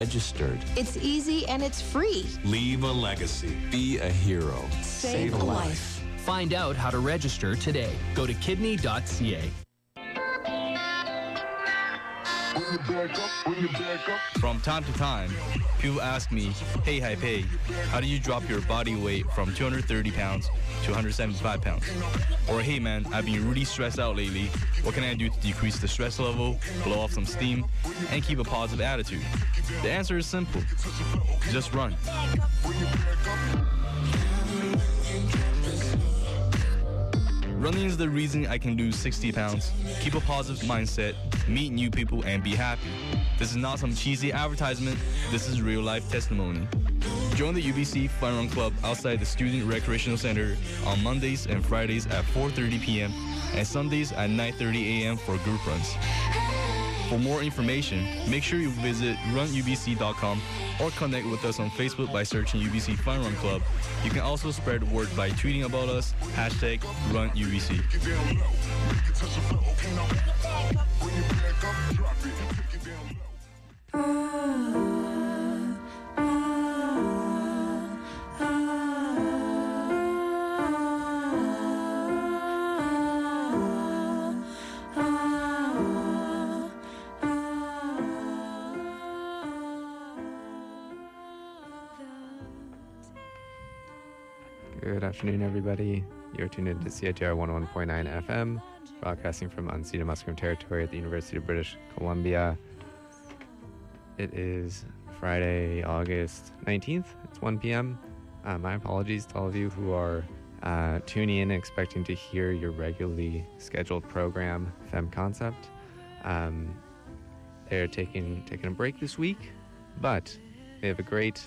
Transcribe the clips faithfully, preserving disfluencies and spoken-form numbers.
Registered. It's easy and it's free. Leave a legacy. Be a hero. Save, a life. Find out how to register today. Go to kidney dot c a. From time to time, people ask me, hey Haipei, how do you drop your body weight from two hundred thirty pounds to one hundred seventy-five pounds? Or hey man, I've been really stressed out lately. What can I do to decrease the stress level, blow off some steam, and keep a positive attitude? The answer is simple. Just run. Running is the reason I can lose sixty pounds, keep a positive mindset, meet new people, and be happy. This is not some cheesy advertisement, this is real life testimony. Join the U B C Fun Run Club outside the Student Recreational Center on Mondays and Fridays at four thirty p m and Sundays at nine thirty a m for group runs. For more information, make sure you visit run u b c dot com or connect with us on Facebook by searching U B C Fun Run Club. You can also spread the word by tweeting about us, hashtag run U B C. Good afternoon, everybody. You're tuned in to C I T R one oh one point nine F M, broadcasting from unceded Musqueam territory at the University of British Columbia. It is Friday, August nineteenth. It's one p m Uh, my apologies to all of you who are uh, tuning in and expecting to hear your regularly scheduled program, Fem Concept. Um, they're taking taking a break this week, but they have a great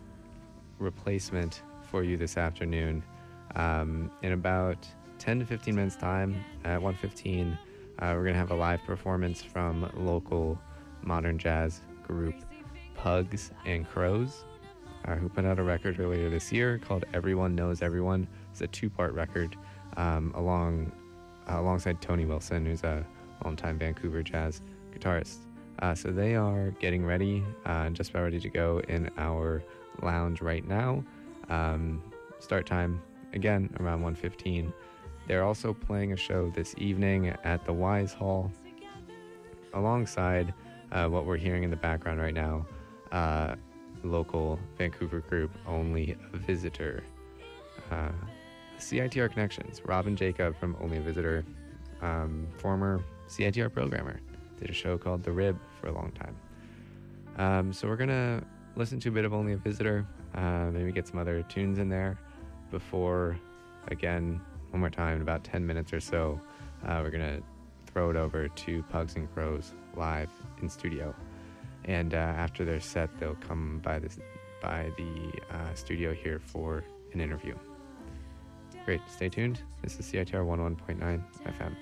replacement for you this afternoon. Um, in about ten to fifteen minutes time, at one fifteen, uh, we're going to have a live performance from local modern jazz group Pugs and Crows, uh, who put out a record earlier this year called Everyone Knows Everyone. It's a two-part record um, along uh, alongside Tony Wilson, who's a longtime Vancouver jazz guitarist. Uh, so they are getting ready, uh, just about ready to go in our lounge right now. Um, start time, again, around one fifteen. They're also playing a show this evening at the Wise Hall, alongside uh, what we're hearing in the background right now, uh, local Vancouver group Only a Visitor. Uh, C I T R Connections, Robin Jacob from Only a Visitor, um, former C I T R programmer, did a show called The Rib for a long time. Um, so we're going to listen to a bit of Only a Visitor, uh, maybe get some other tunes in there before, again, one more time, in about ten minutes or so, uh, we're going to throw it over to Pugs and Crows live in studio. And uh, after their set, they'll come by, this, by the uh, studio here for an interview. Great, stay tuned. This is C I T R one oh one point nine F M.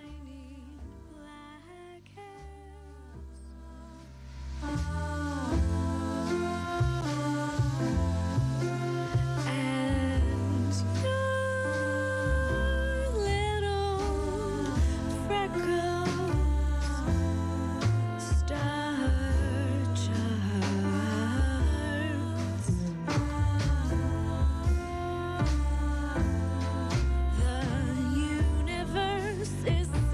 The universe is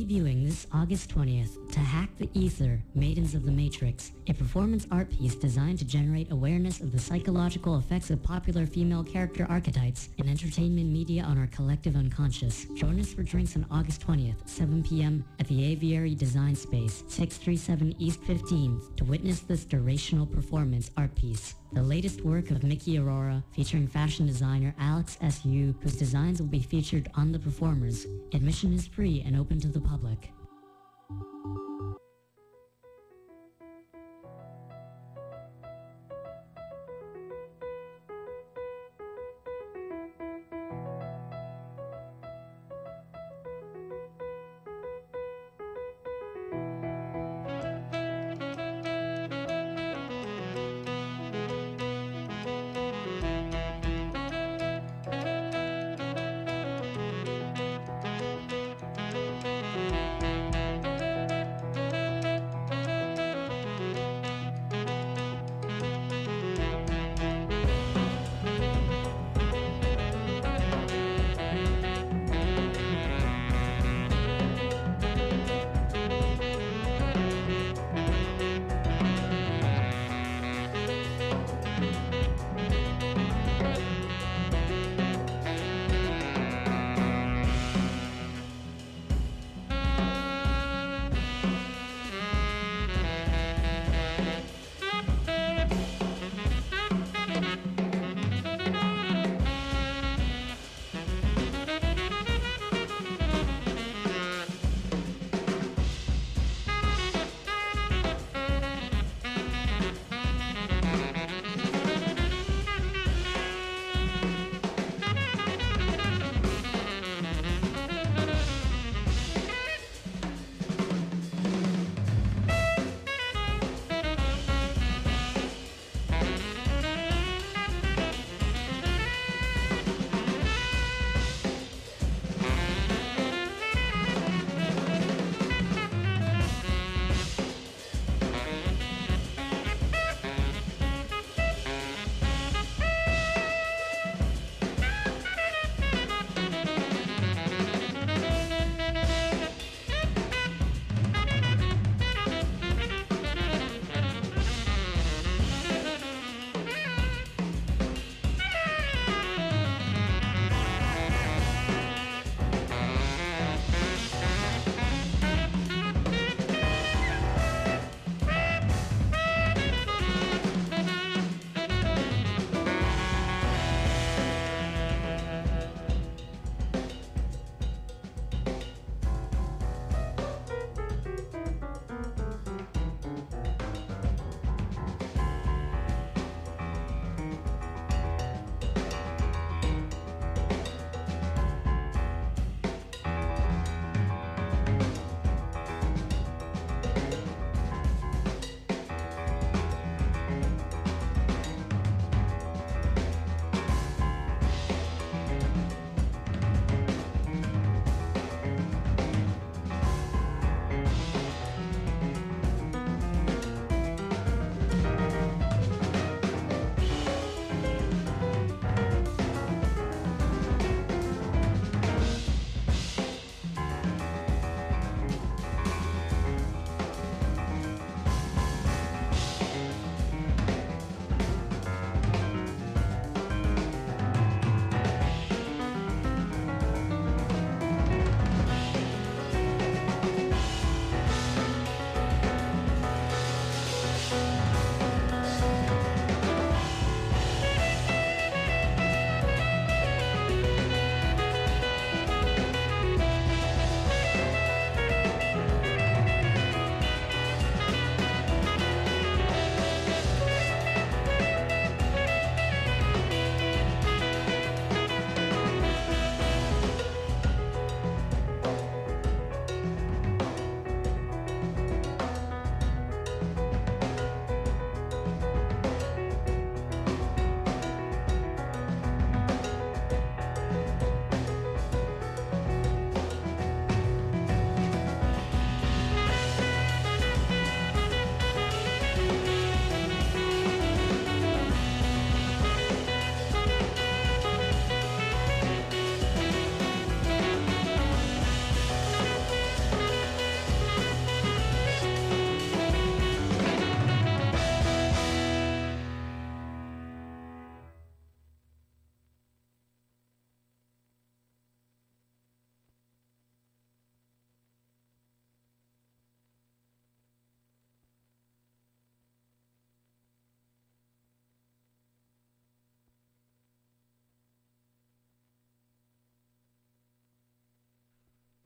Debuting this August twentieth, To Hack the Ether, Maidens of the Matrix, a performance art piece designed to generate awareness of the psychological effects of popular female character archetypes in entertainment media on our collective unconscious. Join us for drinks on August twentieth, seven p.m. at the Aviary Design Space, six thirty-seven East fifteenth, to witness this durational performance art piece. The latest work of Mickey Aurora, featuring fashion designer Alex S U, whose designs will be featured on the performers. Admission is free and open to the public.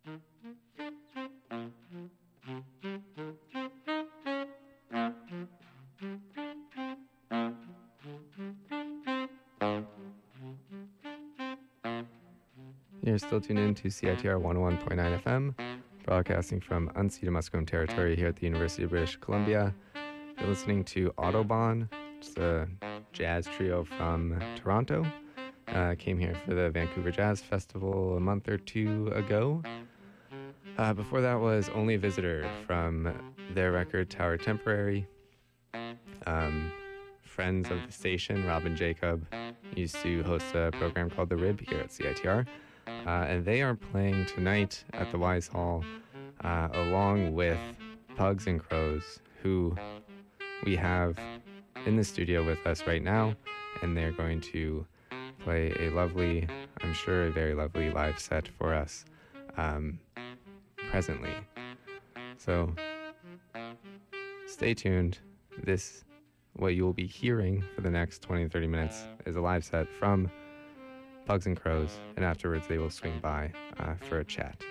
You're still tuned in to C I T R one oh one point nine F M, broadcasting from unceded Musqueam territory here at the University of British Columbia. You're listening to Autobahn, it's a jazz trio from Toronto. Uh, came here for the Vancouver Jazz Festival a month or two ago. Uh, before that was Only Visitor from their record Tower Temporary. Um, friends of the station, Robin Jacob, used to host a program called The Rib here at C I T R. Uh, and they are playing tonight at the Wise Hall uh, along with Pugs and Crows, who we have in the studio with us right now. And they're going to play a lovely, I'm sure a very lovely live set for us um, presently. So stay tuned. This, what you will be hearing for the next twenty to thirty minutes, is a live set from Pugs and Crows, and afterwards they will swing by uh, for a chat.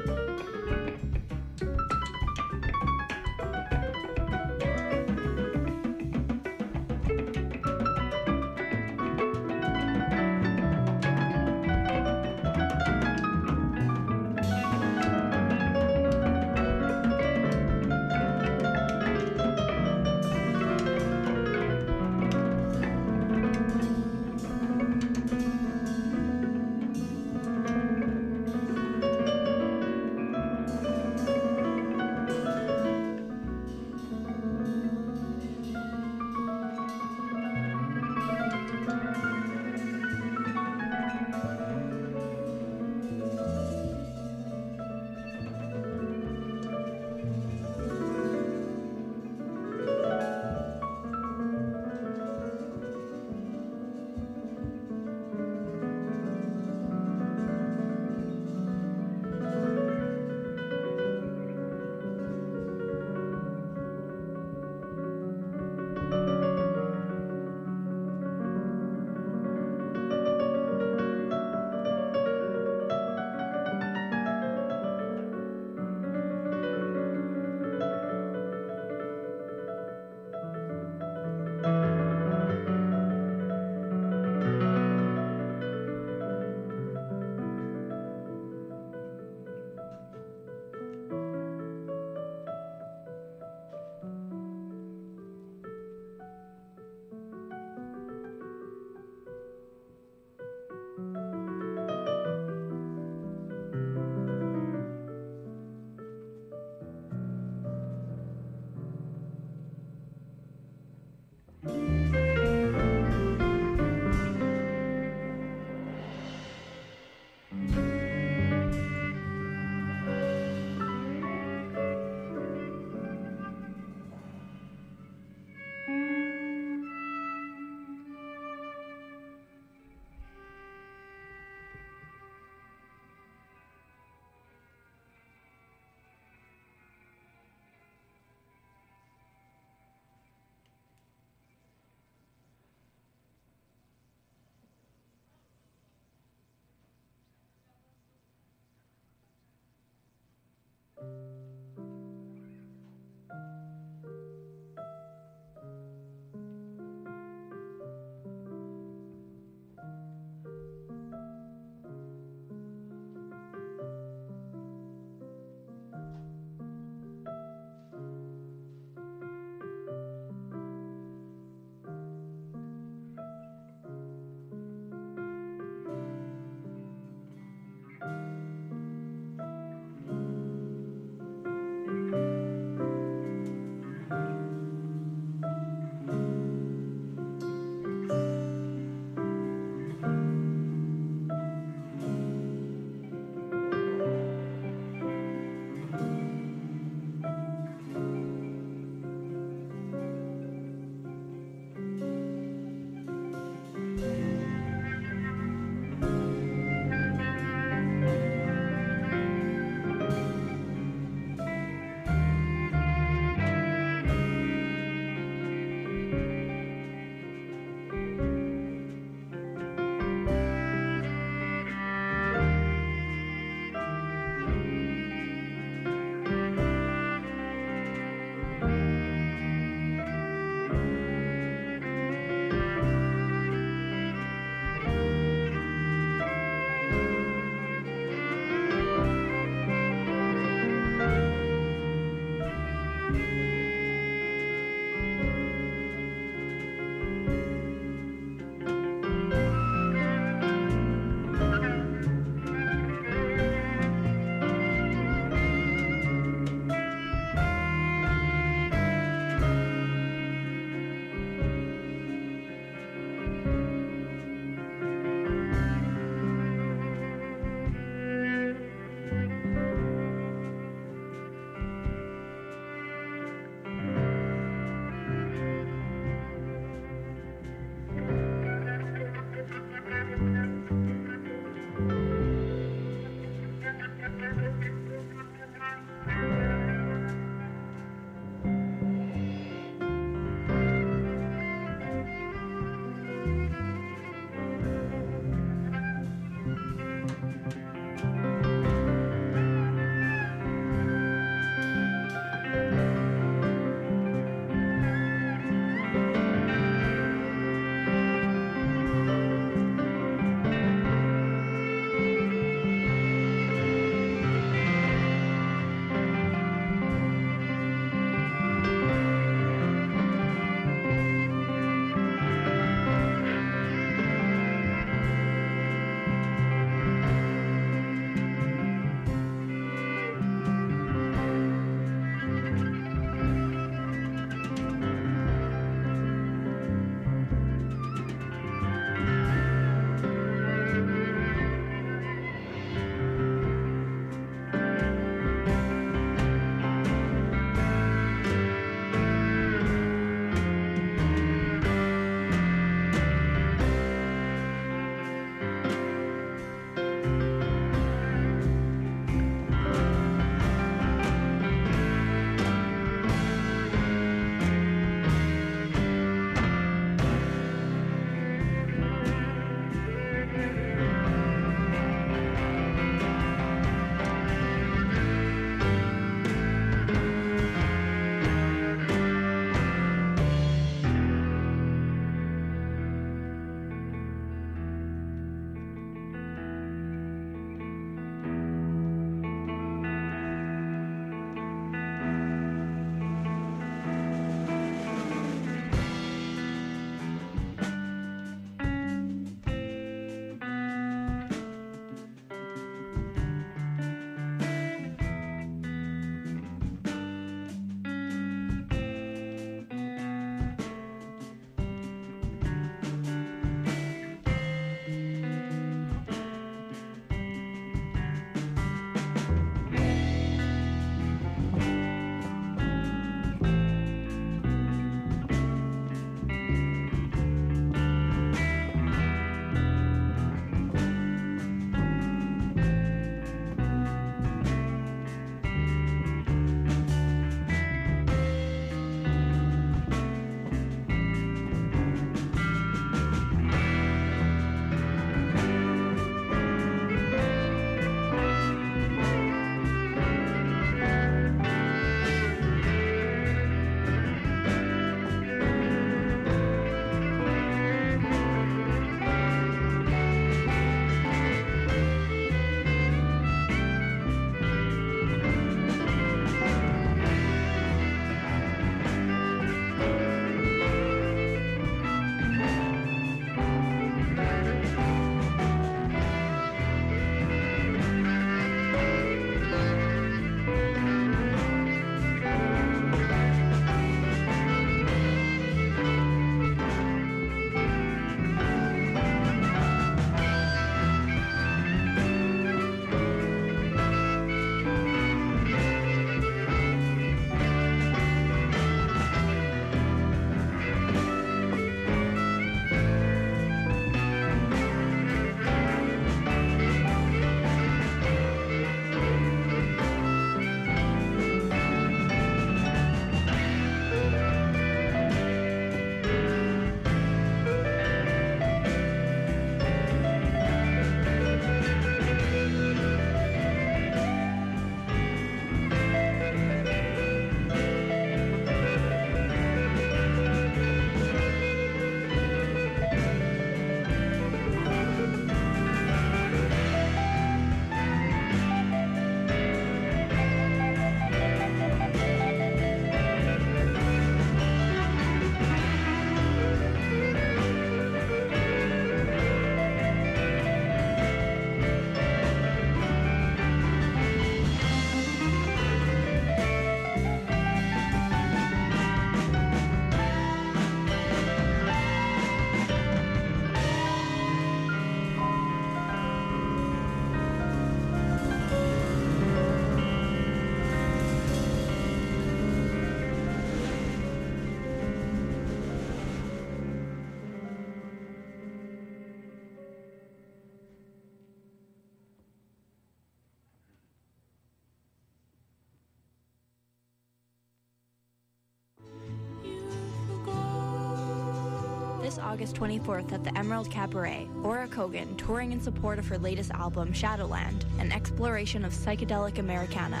this August twenty-fourth at the Emerald Cabaret, Aura Kogan touring in support of her latest album, Shadowland, an exploration of psychedelic Americana.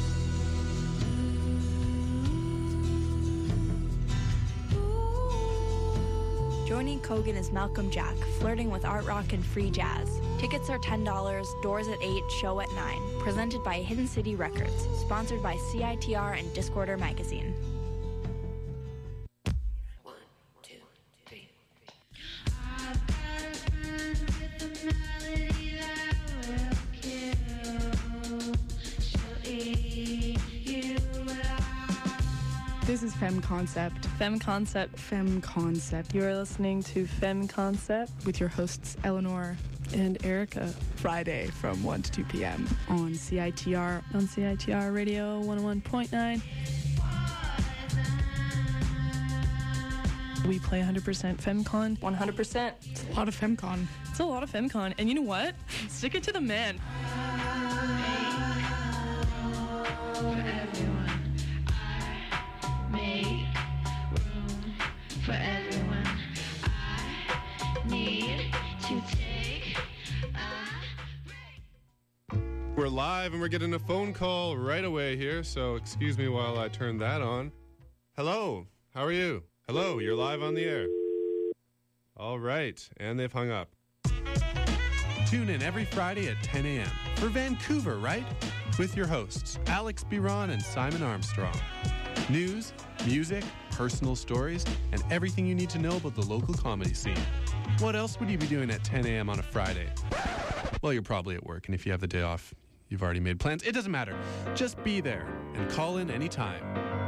Joining Kogan is Malcolm Jack, flirting with art rock and free jazz. Tickets are ten dollars, doors at eight, show at nine. Presented by Hidden City Records, sponsored by C I T R and Discorder Magazine. This is Femme Concept. Femme Concept. Femme Concept. You are listening to Femme Concept with your hosts Eleanor and Erica. Friday from one to two p.m. on C I T R. On C I T R Radio one oh one point nine. We play one hundred percent FemCon. one hundred percent. It's a lot of FemCon. It's a lot of FemCon. And you know what? Stick it to the man. For everyone, I need to take a break. We're live and we're getting a phone call right away here, so excuse me while I turn that on. Hello, how are you? Hello, you're live on the air. All right, and they've hung up. Tune in every Friday at ten a.m. for Vancouver, right? With your hosts, Alex Biron and Simon Armstrong. News, music, personal stories, and everything you need to know about the local comedy scene. What else would you be doing at ten a.m. on a Friday? Well, you're probably at work, and if you have the day off, you've already made plans. It doesn't matter. Just be there and call in anytime.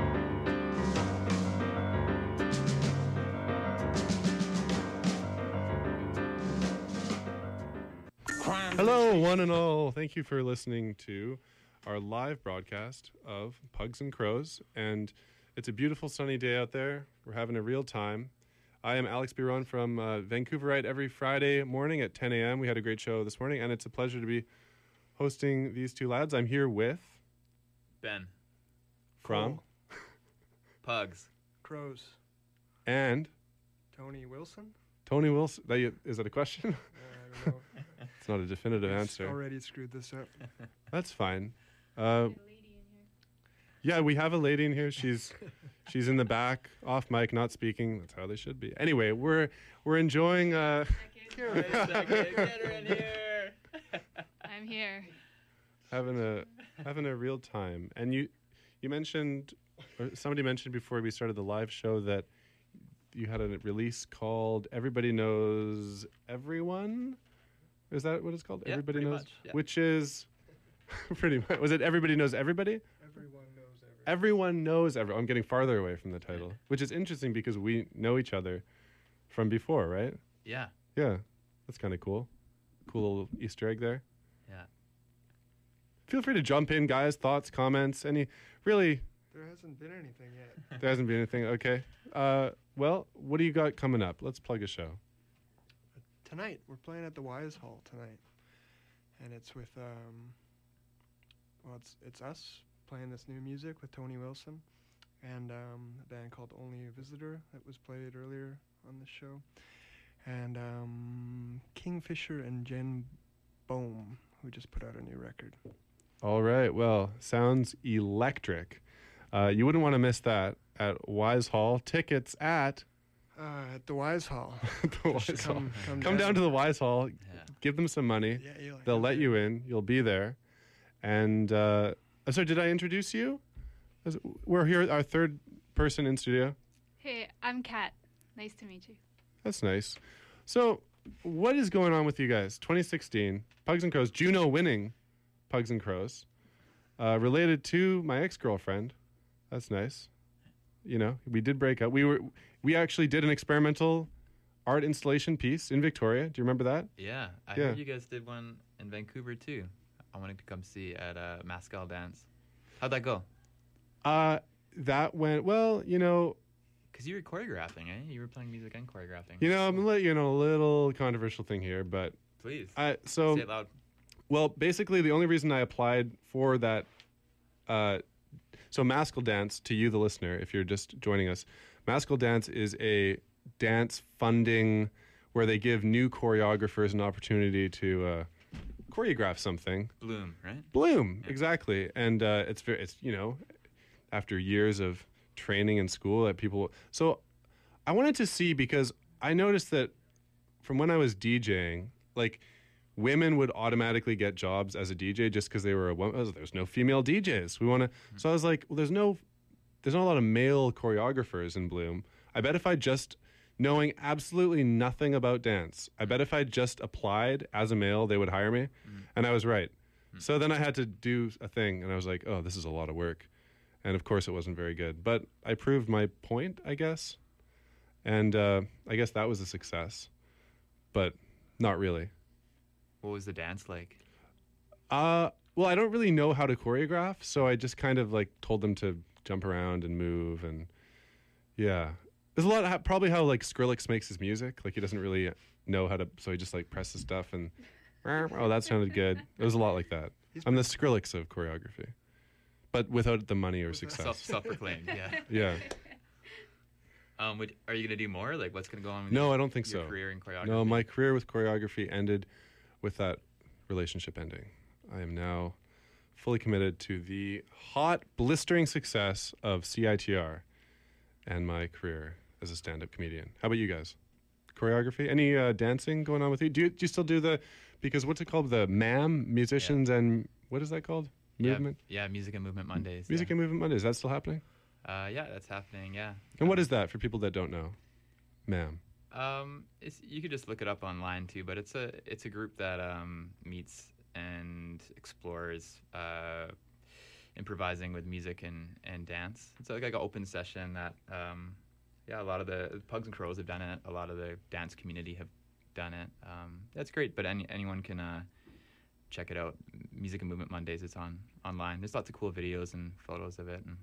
Hello, one and all. Thank you for listening to our live broadcast of Pugs and Crows, and it's a beautiful sunny day out there. We're having a real time. I am Alex Biron from uh, Vancouverite every Friday morning at ten a.m. We had a great show this morning, and it's a pleasure to be hosting these two lads. I'm here with Ben from Pugs, Crows, and Tony Wilson. Tony Wilson. That you, is that a question? Uh, I don't know. It's not a definitive It's answer. Already screwed this up. That's fine. Uh, yeah, we have a lady in here. She's she's in the back, off mic, not speaking. That's how they should be. Anyway, we're we're enjoying. Uh, Wait a second, get her in here. I'm here. Having a having a real time. And you you mentioned, or somebody mentioned before we started the live show that you had a release called "Everybody Knows Everyone." Is that what it's called? Yeah, Everybody pretty knows, much, yeah. which is pretty much. Was it Everybody Knows Everybody? Everyone knows everyone. Everyone knows everyone. I'm getting farther away from the title, which is interesting because we know each other from before, right? Yeah. Yeah, that's kind of cool. Cool little Easter egg there. Yeah. Feel free to jump in, guys. Thoughts, comments, any. Really, There hasn't been anything yet. there hasn't been anything. Okay. Uh, well, what do you got coming up? Let's plug a show. Tonight, we're playing at the Wise Hall tonight. And it's with, um, well, it's it's us playing this new music with Tony Wilson and um, a band called Only a Visitor that was played earlier on the show. And um, Kingfisher and Jen Bohm, who just put out a new record. All right. Well, sounds electric. Uh, you wouldn't want to miss that at Wise Hall. Tickets at... Uh, at the Wise Hall. the Wise Just Hall. come- Come, come down down. to the Wise Hall. Yeah. Give them some money. Yeah, you'll- They'll you'll let be you in. You'll be there. And uh, oh, sorry, did I introduce you? Is- We're here, our third person in studio. Hey, I'm Kat. Nice to meet you. That's nice. So, what is going on with you guys? twenty sixteen, Pugs and Crows, Juno winning Pugs and Crows, uh, related to my ex-girlfriend. That's nice. You know, we did break up. We were, we actually did an experimental art installation piece in Victoria. Do you remember that? Yeah. I Yeah. heard you guys did one in Vancouver too. I wanted to come see at a Mascal Dance. How'd that go? Uh, that went well. You know, Because you were choreographing, eh? You were playing music and choreographing. you know, I'm gonna let you know a little controversial thing here, but Please. I so Say it loud. Well, basically, the only reason I applied for that, uh, so Mascal Dance, to you, the listener, if you're just joining us, Mascal Dance is a dance funding where they give new choreographers an opportunity to uh, choreograph something. Bloom, right? Bloom, exactly. And uh, it's very, it's you know, after years of training in school that people. So I wanted to see because I noticed that from when I was DJing, like women would automatically get jobs as a D J just because they were a woman. There's no female D Js. We want to. Mm-hmm. So I was like, well, there's no, there's not a lot of male choreographers in Bloom. I bet if I just knowing absolutely nothing about dance, I bet if I just applied as a male, they would hire me. Mm-hmm. And I was right. Mm-hmm. So then I had to do a thing, and I was like, oh, this is a lot of work. And of course, it wasn't very good. But I proved my point, I guess. And uh, I guess that was a success. But not really. What was the dance like? Uh, well, I don't really know how to choreograph, so I just kind of like told them to jump around and move, and yeah. There's a lot of how, probably how like Skrillex makes his music. Like he doesn't really know how to, so he just like presses stuff and oh, that sounded good. It was a lot like that. I'm the Skrillex of choreography, but without the money or success. Self, self-proclaimed, yeah. Yeah. Um, would, are you going to do more? Like, what's going to go on with No, your, I don't think your so. career in choreography? No, my career with choreography ended with that relationship ending. I am now fully committed to the hot, blistering success of C I T R and my career as a stand-up comedian. How about you guys? Choreography? Any uh, dancing going on with you? Do you, do you still do the, because what's it called? The M A M, Musicians yeah. and, what is that called? Movement? Yeah, yeah Music and Movement Mondays. Music yeah. and Movement Mondays. Is that still happening? Uh, yeah, that's happening, yeah. And um, what is that for people that don't know? M A M. Um, it's, you could just look it up online too, but it's a it's a group that um, meets and explores uh, improvising with music and, and dance. It's like, like an open session that um, yeah, a lot of the Pugs and Crows have done it. A lot of the dance community have done it. Um, that's great, but any anyone can uh, check it out. Music and Movement Mondays. It's on online. There's lots of cool videos and photos of it, and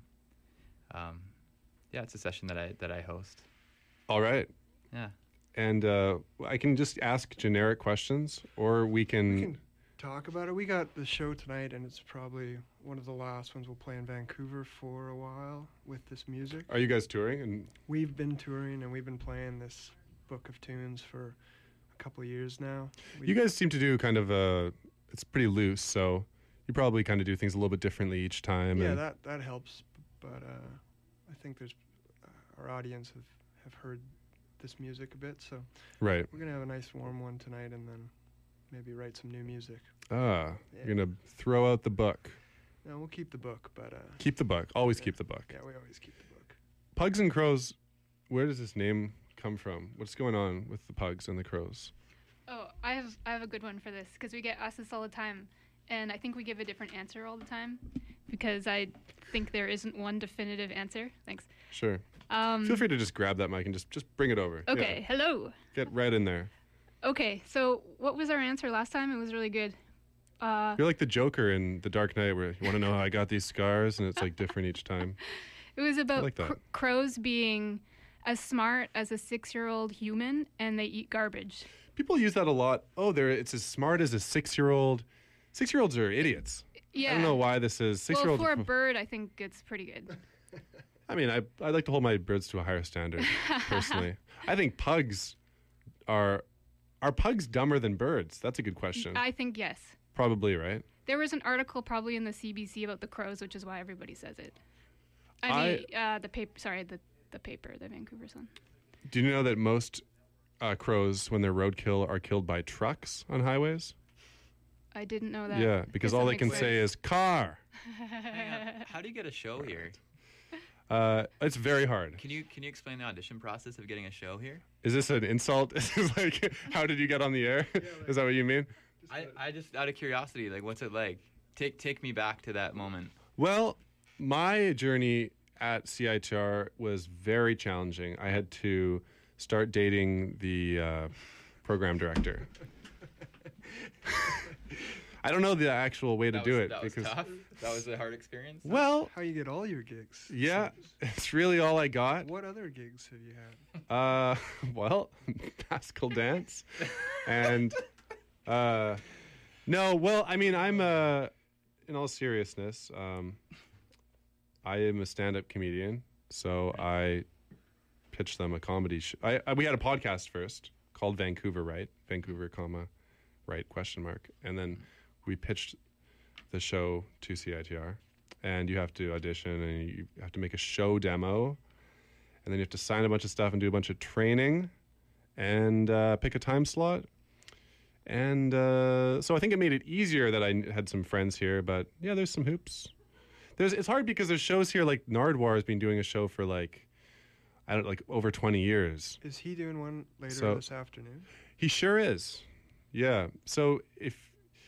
um, yeah, it's a session that I that I host. All right. Yeah. And uh, I can just ask generic questions, or we can... We can talk about it. We got the show tonight, and it's probably one of the last ones we'll play in Vancouver for a while with this music. Are you guys touring? And We've been touring, and we've been playing this book of tunes for a couple of years now. We've you guys seem to do kind of a... It's pretty loose, so you probably kind of do things a little bit differently each time. Yeah, and that, that helps, but uh, I think there's... Uh, our audience have, have heard this music a bit, so right. we're gonna have a nice warm one tonight, and then maybe write some new music. Ah, yeah. You're gonna throw out the book. No, we'll keep the book, but uh, keep the book. Always yeah. keep the book. Yeah, we always keep the book. Pugs and Crows. Where does this name come from? What's going on with the Pugs and the Crows? Oh, I have I have a good one for this because we get asked this all the time, and I think we give a different answer all the time because I think there isn't one definitive answer. Thanks. Sure. Um, Feel free to just grab that mic and just, just bring it over. Okay, yeah. hello. Get right in there. Okay, so what was our answer last time? It was really good. Uh, You're like the Joker in The Dark Knight where you want to know how I got these scars, and it's like different each time. It was about like cr- crows being as smart as a six-year-old human, and they eat garbage. People use that a lot. Oh, they're it's as smart as a six-year-old. Six-year-olds are idiots. Yeah. I don't know why this is six-year-old. Well, for a bird, I think it's pretty good. I mean, I I like to hold my birds to a higher standard, personally. I think pugs are are pugs dumber than birds? That's a good question. I think yes. Probably, right? There was an article probably in the C B C about the crows, which is why everybody says it. I, mean, uh, the paper. Sorry, the the paper, the Vancouver Sun. Do you know that most uh, crows, when they're roadkill, are killed by trucks on highways? I didn't know that. Yeah, because all they can say is car. How do you get a show here? Uh, it's very hard. Can you can you explain the audition process of getting a show here? Is this an insult? Is this like, how did you get on the air? Yeah, like, is that what you mean? I, I just, out of curiosity, like, what's it like? Take take me back to that moment. Well, my journey at C I T R was very challenging. I had to start dating the uh, program director. I don't know the actual way to that do was, it. That because was tough? That was a hard experience? Well... How you get all your gigs? Yeah, it's really all I got. What other gigs have you had? Uh, well, Pascal Dance. And, uh, no, well, I mean, I'm, uh, in all seriousness, um, I am a stand-up comedian, so I pitched them a comedy. Sh- I, I we had a podcast first called Vancouver Right, Vancouver, comma right question mark, and then we pitched the show to C I T R, and you have to audition and you have to make a show demo, and then you have to sign a bunch of stuff and do a bunch of training, and uh, pick a time slot. And uh, so I think it made it easier that I had some friends here, but yeah, there's some hoops. There's it's hard because there's shows here like Nardwar has been doing a show for like I don't like over twenty years. Is he doing one later So- this afternoon? He sure is. Yeah. So if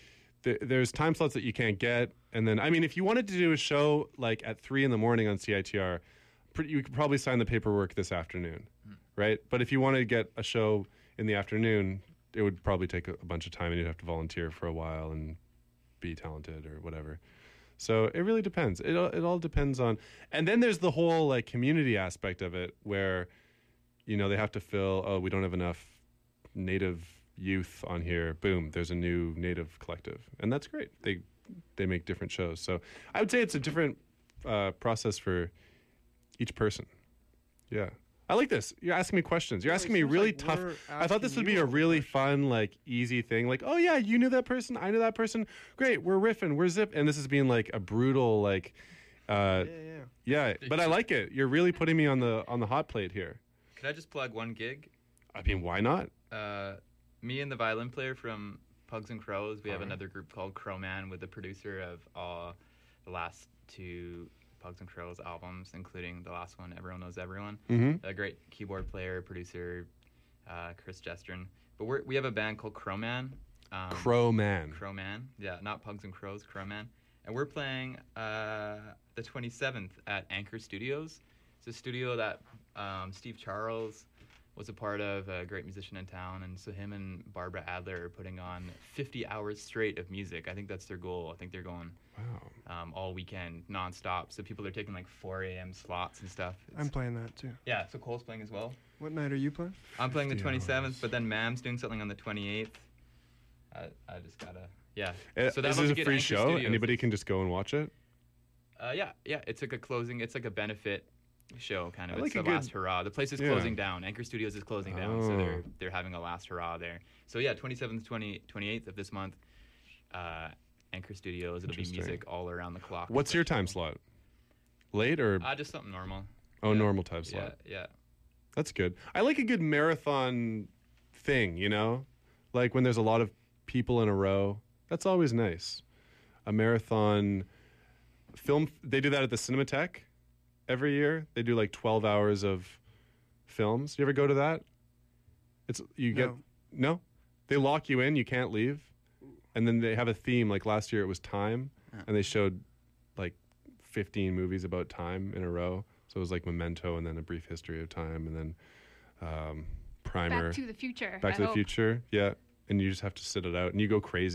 th- there's time slots that you can't get, and then I mean, if you wanted to do a show like at three in the morning on C I T R, pretty, you could probably sign the paperwork this afternoon, right? But if you wanted to get a show in the afternoon, it would probably take a, a bunch of time, and you'd have to volunteer for a while and be talented or whatever. So it really depends. It all- it all depends on, and then there's the whole like community aspect of it, where, you know, they have to fill. Oh, we don't have enough Native youth on here. Boom, there's a new Native collective, and that's great. They they make different shows. So I would say it's a different uh, process for each person. Yeah. I like this. You're asking me questions. You're Yeah, asking it me seems really like tough. we're I thought this asking would be you a all the really fun, like easy thing. Like, oh yeah, you knew that person. I knew that person. Great. We're riffing. We're zip. And this is being like a brutal, like, uh, yeah, yeah. But I like it. You're really putting me on the on the hot plate here. Could I just plug one gig? I mean, why not? Uh, me and the violin player from Pugs and Crows, we have Alright. another group called Crowman with the producer of all the last two Pugs and Crows albums, including the last one, Everyone Knows Everyone. Mhm. A great keyboard player, producer, uh, Chris Jestrin. But we're, we have a band called Crowman. Um, Crowman. Crowman, yeah, not Pugs and Crows, Crowman. And we're playing uh, the twenty-seventh at Anchor Studios. It's a studio that um, Steve Charles was a part of, a great musician in town. And so him and Barbara Adler are putting on fifty hours straight of music. I think that's their goal. I think they're going wow. um, all weekend, nonstop. So people are taking like four a.m. slots and stuff. It's- I'm playing that too. Yeah, so Cole's playing as well. What night are you playing? I'm playing the fifty twenty-seventh, but then Mam's doing something on the twenty-eighth. I, I just gotta, yeah. Uh, so this that'll is a get free Anchor show. Studios. Anybody can just go and watch it. Uh, yeah, yeah. It's like a closing. It's like a benefit show, kind of. I It's like the a last good- hurrah. The place is yeah. closing down. Anchor Studios is closing down, so Oh. they're they're having a last hurrah there. So yeah, twenty-seventh, twenty, twenty-eighth of this month, uh, Anchor Studios. It'll be Interesting. music all around the clock. What's your time slot? Late or? Uh, just something normal. oh, yeah. normal time slot. Yeah, yeah. That's good. I like a good marathon thing, you know? Like when there's a lot of people in a row. That's always nice. A marathon film, they do that at the Cinematheque every year. They do like twelve hours of films. You ever go to that? It's you get No. no? They lock you in, you can't leave. And then they have a theme, like last year it was time, and they showed like fifteen movies about time in a row. So it was like Memento, and then A Brief History of Time, and then um, Primer. Back to the Future. Back I to the hope. Future, yeah. And you just have to sit it out, and you go crazy.